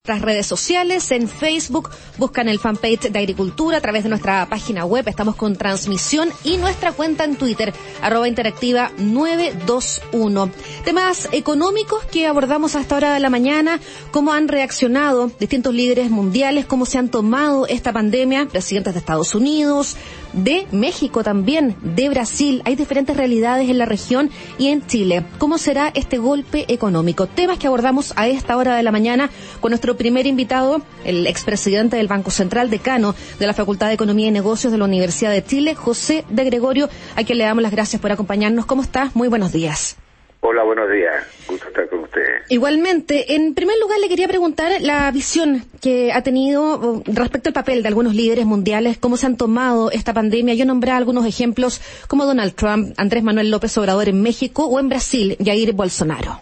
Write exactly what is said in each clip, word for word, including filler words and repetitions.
Nuestras redes sociales, en Facebook, buscan el fanpage de Agricultura a través de nuestra página web, estamos con transmisión y nuestra cuenta en Twitter, arroba interactiva nueve dos uno. Temas económicos que abordamos a esta hora de la mañana, cómo han reaccionado distintos líderes mundiales, cómo se han tomado esta pandemia, presidentes de Estados Unidos, de México también, de Brasil. Hay diferentes realidades en la región y en Chile. ¿Cómo será este golpe económico? Temas que abordamos a esta hora de la mañana con nuestro primer invitado, el expresidente del Banco Central, decano de la Facultad de Economía y Negocios de la Universidad de Chile, José de Gregorio, a quien le damos las gracias por acompañarnos. ¿Cómo estás? Muy buenos días. Hola, buenos días. Gusto estar con ustedes. Igualmente, en primer lugar le quería preguntar la visión que ha tenido respecto al papel de algunos líderes mundiales, cómo se han tomado esta pandemia. Yo nombré algunos ejemplos como Donald Trump, Andrés Manuel López Obrador en México o en Brasil, Jair Bolsonaro.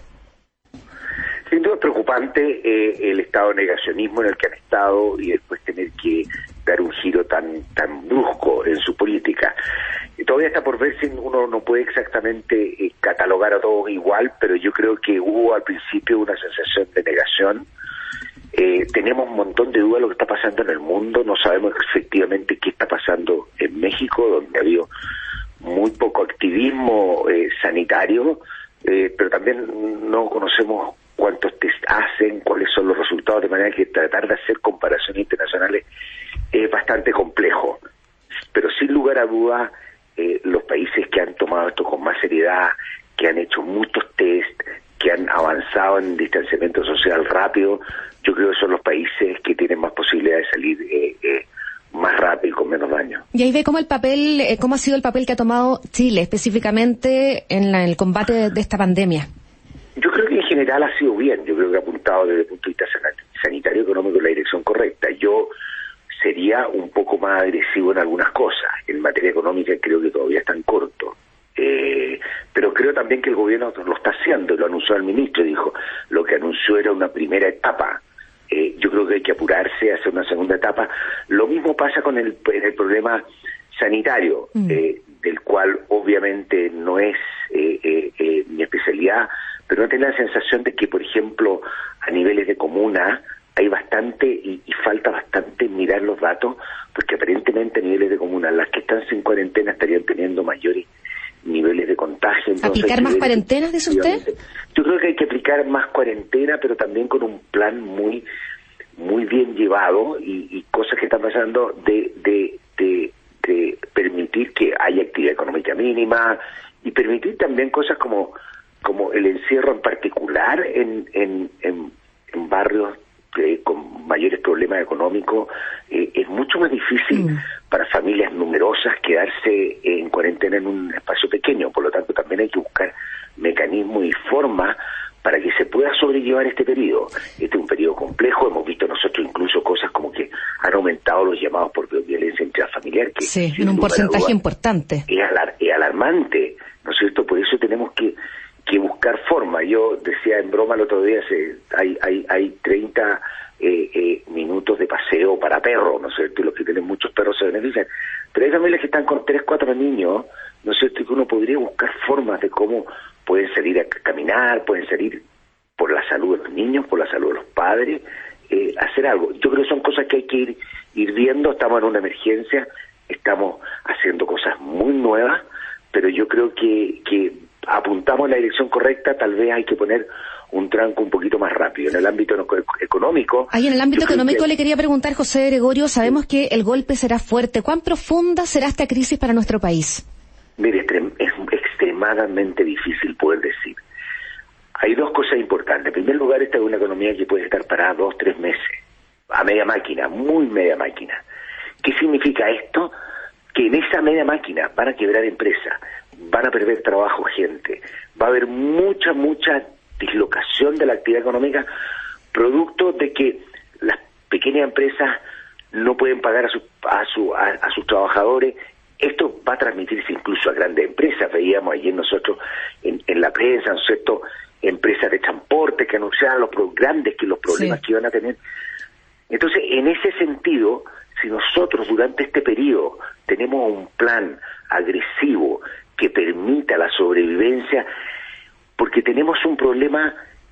Sin duda es preocupante eh, el estado de negacionismo en el que han estado y después tener que dar un giro tan tan brusco en su política. Y todavía está por ver si uno no puede exactamente eh, catalogar a todos igual, pero yo creo que hubo al principio una sensación de negación. Eh, tenemos un montón de dudas de lo que está pasando en el mundo, no sabemos efectivamente qué está pasando en México, donde ha habido muy poco activismo eh, sanitario, eh, pero también no conocemos cuántos test hacen, cuáles son los resultados, de manera que tratar de hacer comparaciones internacionales es bastante complejo. Pero sin lugar a dudas, eh, los países que han tomado esto con más seriedad, que han hecho muchos test, que han avanzado en distanciamiento social rápido, yo creo que son los países que tienen más posibilidades de salir eh, eh, más rápido y con menos daño. Y ahí ve cómo el papel, eh, cómo ha sido el papel que ha tomado Chile específicamente en la, el combate de, de esta pandemia. Yo creo que en general ha sido bien, yo creo que ha apuntado desde el punto de vista sanitario económico en la dirección correcta. Yo sería un poco más agresivo en algunas cosas. En materia económica creo que todavía están cortos. Eh, pero creo también que el gobierno lo está haciendo, lo anunció el ministro, dijo, lo que anunció era una primera etapa. Eh, yo creo que hay que apurarse a hacer una segunda etapa. Lo mismo pasa con el, el problema sanitario, mm. eh, del cual obviamente no es eh, eh, eh, mi especialidad, pero no tengo la sensación de que, por ejemplo, a niveles de comuna hay bastante y, y falta bastante mirar los datos, porque aparentemente a niveles de comuna las que están sin cuarentena estarían teniendo mayores niveles de contagio. Entonces, ¿aplicar más cuarentenas, dice usted? Yo creo que hay que aplicar más cuarentena, pero también con un plan muy muy bien llevado y, y cosas que están pasando de, de, de, de permitir que haya actividad económica mínima y permitir también cosas como como el encierro en particular en en, en, en barrios eh, con mayores problemas económicos. Eh, es mucho más difícil mm. para familias numerosas quedarse en cuarentena en un espacio pequeño, por lo tanto también hay que buscar mecanismos y formas para que se pueda sobrellevar este periodo. Este es un periodo complejo, hemos visto nosotros incluso cosas como que han aumentado los llamados por violencia intrafamiliar, que sí, en un porcentaje duda, importante. Es, alar, es alarmante, ¿no es cierto? Por eso tenemos que que buscar forma. Yo decía en broma el otro día, se, hay hay hay treinta eh, eh, minutos de paseo para perros, ¿no es cierto? Y los que tienen muchos perros se benefician. Pero hay familias que están con tres, cuatro niños, ¿no es cierto? Y que uno podría buscar formas de cómo pueden salir a caminar, pueden salir por la salud de los niños, por la salud de los padres, eh, hacer algo. Yo creo que son cosas que hay que ir, ir viendo. Estamos en una emergencia, estamos haciendo cosas muy nuevas, pero yo creo que que apuntamos en la dirección correcta. Tal vez hay que poner un tranco un poquito más rápido. En el ámbito no, económico... Ahí en el ámbito económico que... le quería preguntar, José Gregorio, sabemos que el golpe será fuerte. ¿Cuán profunda será esta crisis para nuestro país? Mire, es extremadamente difícil poder decir. Hay dos cosas importantes. En primer lugar, esta es una economía que puede estar parada dos, tres meses, a media máquina, muy media máquina. ¿Qué significa esto? Que en esa media máquina van a quebrar empresas, van a perder trabajo gente, va a haber mucha, mucha dislocación de la actividad económica, producto de que las pequeñas empresas no pueden pagar a, su, a, su, a, a sus trabajadores. Esto va a transmitirse incluso a grandes empresas. Veíamos ayer nosotros en, en la prensa, ¿no es cierto?, empresas de transporte que anunciaban los pro, grandes que los problemas sí. que iban a tener. Entonces, en ese sentido, si nosotros durante este periodo tenemos un plan agresivo que permita la sobrevivencia, porque tenemos un problema que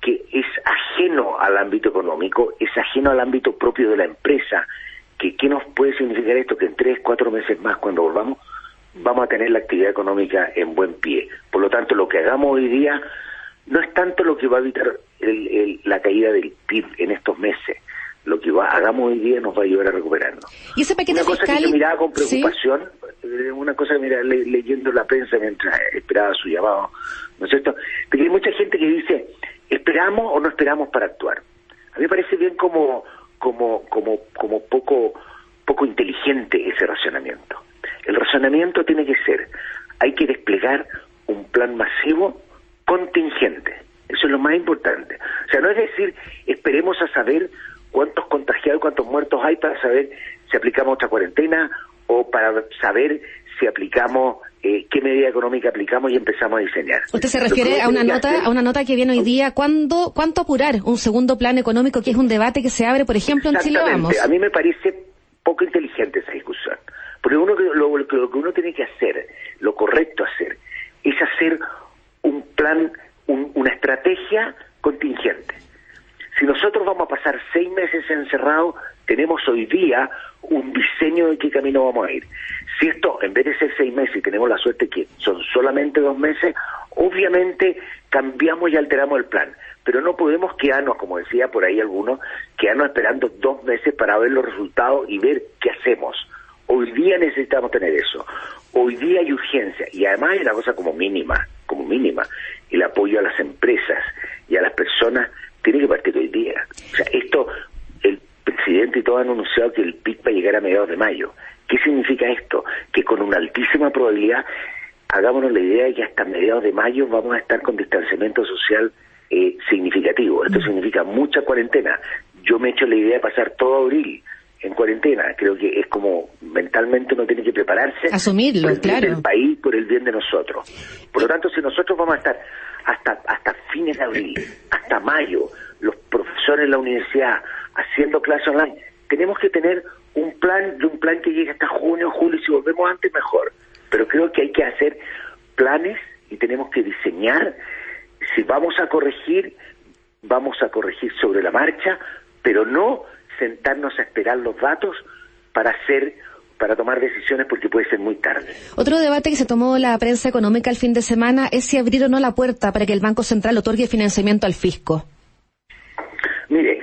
que es ajeno al ámbito económico, es ajeno al ámbito propio de la empresa. Que, ¿Qué nos puede significar esto? Que en tres, cuatro meses más, cuando volvamos, vamos a tener la actividad económica en buen pie. Por lo tanto, lo que hagamos hoy día no es tanto lo que va a evitar el, el, la caída del P I B en estos meses. Lo que va, hagamos hoy día nos va a ayudar a recuperarnos. ¿Y ese paquete una cosa fiscal? Que yo miraba con preocupación, ¿sí? Una cosa que miraba le, leyendo la prensa mientras esperaba su llamado, ¿no es cierto? Porque hay mucha gente que dice, ¿esperamos o no esperamos para actuar? A mí me parece bien como como como como poco poco inteligente ese razonamiento. El razonamiento tiene que ser, hay que desplegar un plan masivo contingente. Eso es lo más importante. O sea, no es decir, esperemos a saber cuántos contagiados, cuántos muertos hay para saber si aplicamos otra cuarentena o para saber si aplicamos, eh, qué medida económica aplicamos y empezamos a diseñar. Usted se refiere a una nota hacer... a una nota que viene hoy día. ¿Cuándo, ¿Cuánto apurar un segundo plan económico, que es un debate que se abre, por ejemplo, en Chile Vamos? A mí me parece poco inteligente esa discusión. Porque uno, lo, lo que uno tiene que hacer, lo correcto hacer, es hacer un plan, un, una estrategia contingente. Si nosotros vamos a pasar seis meses encerrados, tenemos hoy día un diseño de qué camino vamos a ir. Si esto, en vez de ser seis meses y tenemos la suerte que son solamente dos meses, obviamente cambiamos y alteramos el plan. Pero no podemos quedarnos, como decía por ahí algunos, quedarnos esperando dos meses para ver los resultados y ver qué hacemos. Hoy día necesitamos tener eso. Hoy día hay urgencia. Y además hay una cosa como mínima, como mínima, el apoyo a las empresas y a las personas tiene que partir hoy día. O sea, esto, el presidente y todos han anunciado que el P I B va a llegar a mediados de mayo. ¿Qué significa esto? Que con una altísima probabilidad, hagámonos la idea de que hasta mediados de mayo vamos a estar con distanciamiento social eh, significativo. Esto mm. significa mucha cuarentena. Yo me he hecho la idea de pasar todo abril en cuarentena. Creo que es como mentalmente uno tiene que prepararse. Asumirlo, por el bien claro. del país, por el bien de nosotros. Por lo tanto, si nosotros vamos a estar hasta hasta fines de abril, hasta mayo, los profesores en la universidad haciendo clases online, tenemos que tener un plan, de un plan que llegue hasta junio, julio, y si volvemos antes mejor. Pero creo que hay que hacer planes y tenemos que diseñar. Si vamos a corregir, vamos a corregir sobre la marcha, pero no sentarnos a esperar los datos para hacer para tomar decisiones, porque puede ser muy tarde. Otro debate que se tomó la prensa económica el fin de semana es si abrir o no la puerta para que el Banco Central otorgue financiamiento al fisco. Mire,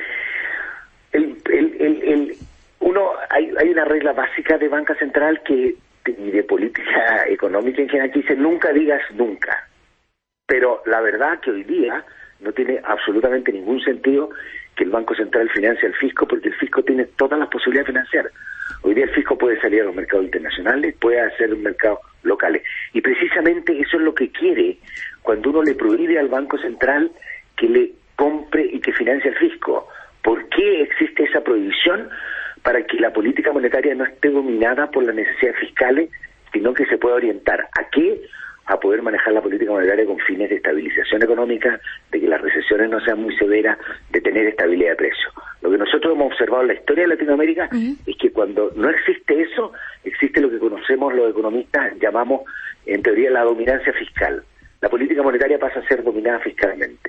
el, el, el, el, uno hay, hay una regla básica de banca central que y de política económica en general que dice nunca digas nunca. Pero la verdad que hoy día no tiene absolutamente ningún sentido que el Banco Central financie al fisco, porque el fisco tiene todas las posibilidades de financiar. Hoy día el fisco puede salir a los mercados internacionales, puede hacer mercados locales. Y precisamente eso es lo que quiere cuando uno le prohíbe al Banco Central que le compre y que financie al fisco. ¿Por qué existe esa prohibición? Para que la política monetaria no esté dominada por las necesidades fiscales, sino que se pueda orientar. ¿A qué? A poder manejar la política monetaria con fines de estabilización económica, de que las recesiones no sean muy severas, de tener estabilidad de precios. Lo que nosotros hemos observado en la historia de Latinoamérica uh-huh. es que cuando no existe eso, existe lo que conocemos los economistas, llamamos en teoría la dominancia fiscal. La política monetaria pasa a ser dominada fiscalmente.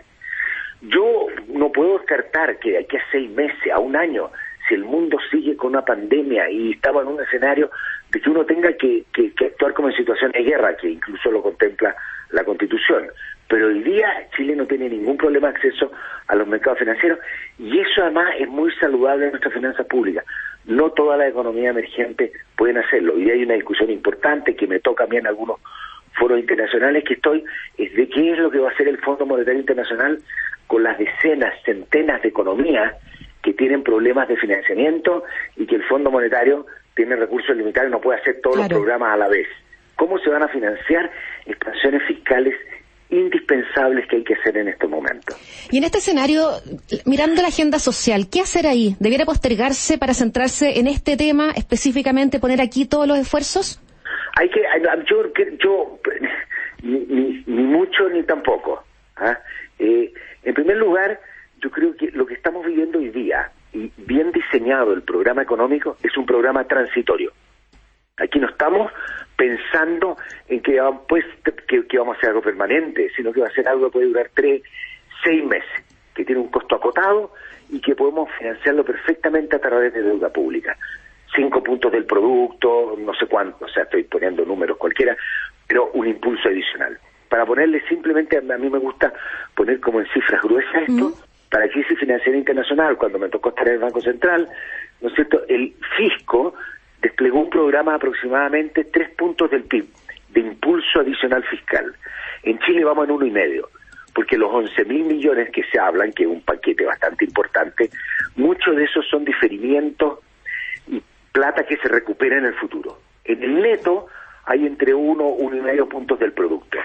Yo no puedo descartar que de aquí a seis meses, a un año, si el mundo sigue con una pandemia y estamos en un escenario de que uno tenga que, que, que actuar como en situación de guerra, que incluso lo contempla la Constitución. Pero hoy día Chile no tiene ningún problema de acceso a los mercados financieros y eso además es muy saludable en nuestras finanzas públicas. No todas las economías emergentes pueden hacerlo. Hoy día hay una discusión importante que me toca a mí en algunos foros internacionales que estoy, es de qué es lo que va a hacer el Fondo Monetario Internacional con las decenas, centenas de economías que tienen problemas de financiamiento y que el Fondo Monetario tiene recursos limitados y no puede hacer todos claro. los programas a la vez. ¿Cómo se van a financiar expansiones fiscales indispensables que hay que hacer en estos momentos? Y en este escenario, mirando la agenda social, ¿qué hacer ahí? ¿Debiera postergarse para centrarse en este tema, específicamente poner aquí todos los esfuerzos? Hay que, yo, yo ni, ni, ni mucho ni tampoco. ¿ah? Eh, en primer lugar, yo creo que lo que estamos viviendo hoy día, y bien diseñado el programa económico, es un programa transitorio. Aquí no estamos pensando en que, pues, que, que vamos a hacer algo permanente, sino que va a ser algo que puede durar tres, seis meses. que tiene un costo acotado y que podemos financiarlo perfectamente a través de deuda pública. Cinco puntos del producto, no sé cuánto, o sea, estoy poniendo números cualquiera, pero un impulso adicional. Para ponerle simplemente, a mí me gusta poner como en cifras gruesas esto, uh-huh. Para crisis financiera internacional, cuando me tocó estar en el Banco Central, ¿no es cierto?, el fisco desplegó un programa de aproximadamente tres puntos del P I B, de impulso adicional fiscal. En Chile vamos en uno y medio, porque los once mil millones que se hablan, que es un paquete bastante importante, muchos de esos son diferimientos y plata que se recupera en el futuro. En el neto hay entre uno, uno y medio puntos del producto.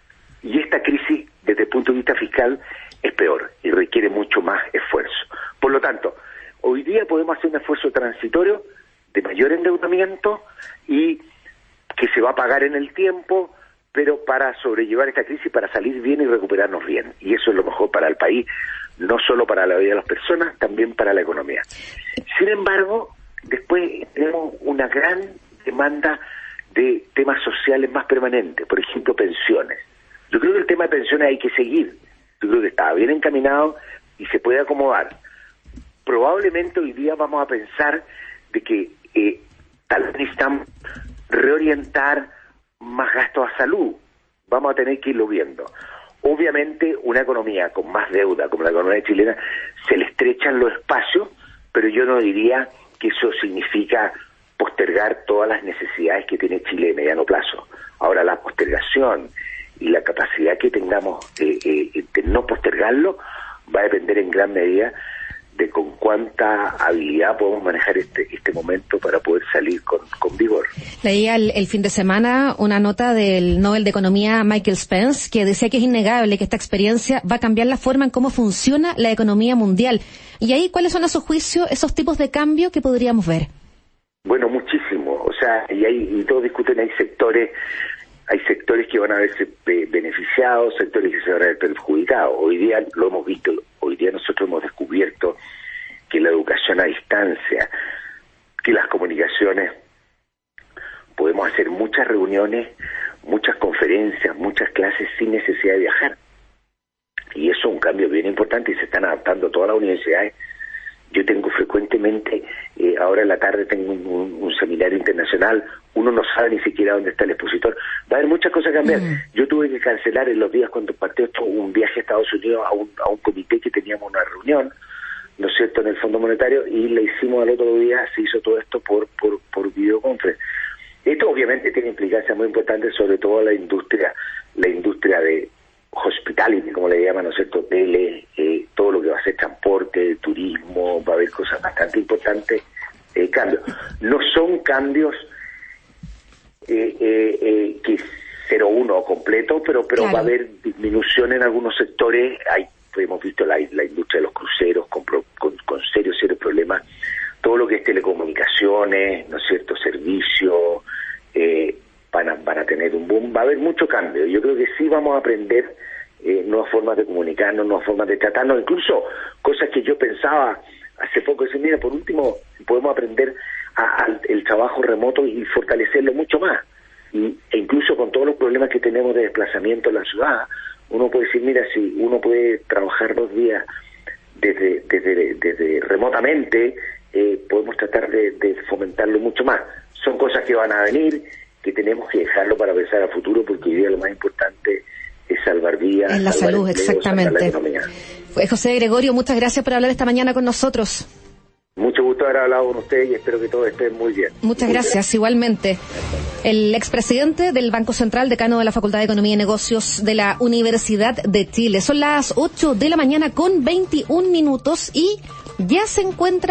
Y esta crisis, desde el punto de vista fiscal, es peor y requiere mucho más esfuerzo. Por lo tanto, hoy día podemos hacer un esfuerzo transitorio de mayor endeudamiento y que se va a pagar en el tiempo, pero para sobrellevar esta crisis, para salir bien y recuperarnos bien. Y eso es lo mejor para el país, no solo para la vida de las personas, también para la economía. Sin embargo, después tenemos una gran demanda de temas sociales más permanentes, por ejemplo, pensiones. Yo creo que el tema de pensiones hay que seguir. Yo creo que está bien encaminado y se puede acomodar. Probablemente hoy día vamos a pensar de que eh, tal vez necesitamos reorientar más gastos a salud. Vamos a tener que irlo viendo. Obviamente, una economía con más deuda, como la economía chilena, se le estrechan los espacios, pero yo no diría que eso significa postergar todas las necesidades que tiene Chile de mediano plazo. Ahora, la postergación y la capacidad que tengamos eh, eh, de no postergarlo va a depender en gran medida de con cuánta habilidad podemos manejar este este momento para poder salir con, con vigor. Leía el, el fin de semana una nota del Nobel de Economía Michael Spence que decía que es innegable que esta experiencia va a cambiar la forma en cómo funciona la economía mundial. Y ahí, ¿cuáles son a su juicio esos tipos de cambio que podríamos ver? Bueno, muchísimo. O sea, y, hay, y todos discuten, hay sectores hay sectores que van a verse beneficiados, sectores que se van a ver perjudicados. Hoy día lo hemos visto, hoy día nosotros hemos descubierto que la educación a distancia, que las comunicaciones, podemos hacer muchas reuniones, muchas conferencias, muchas clases sin necesidad de viajar. Y eso es un cambio bien importante y se están adaptando todas las universidades. Yo tengo frecuentemente, eh, ahora en la tarde tengo un, un, un seminario internacional, uno no sabe ni siquiera dónde está el expositor. Va a haber muchas cosas a cambiar. Mm. Yo tuve que cancelar en los días cuando partió esto un viaje a Estados Unidos a un, a un comité que teníamos una reunión, ¿no es cierto?, en el Fondo Monetario, y le hicimos al otro día, se hizo todo esto por, por, por videoconferencia. Esto obviamente tiene implicancias muy importantes, sobre todo la industria, la industria de hospitality, como le llaman, ¿no es cierto?, hoteles, eh, todo lo que va a ser transporte, turismo, va a haber cosas bastante importantes, eh, cambios. No son cambios eh, eh, eh, que cero uno completo, pero pero claro, va a haber disminución en algunos sectores. Hay, hemos visto la, la industria de los cruceros con, con, con serios, serios problemas. Todo lo que es telecomunicaciones, ¿no es cierto?, servicios, eh, van a, van a tener un boom. Va a haber mucho cambio. Yo creo que sí vamos a aprender eh, nuevas formas de comunicarnos, nuevas formas de tratarnos, incluso cosas que yo pensaba hace poco, decir, mira, por último, podemos aprender a, a, el trabajo remoto y fortalecerlo mucho más. Y, e incluso con todos los problemas que tenemos de desplazamiento en la ciudad, uno puede decir, mira, si uno puede trabajar dos días desde, desde, desde remotamente, eh, podemos tratar de, de fomentarlo mucho más. Son cosas que van a venir, que tenemos que dejarlo para pensar a futuro, porque hoy día lo más importante es salvar vidas. En la salud, empleo, exactamente. Pues José Gregorio, muchas gracias por hablar esta mañana con nosotros. Mucho gusto haber hablado con usted y espero que todos estén muy bien. Muchas gracias, gracias, igualmente. El expresidente del Banco Central, decano de la Facultad de Economía y Negocios de la Universidad de Chile. Son las ocho de la mañana con veintiún minutos y ya se encuentra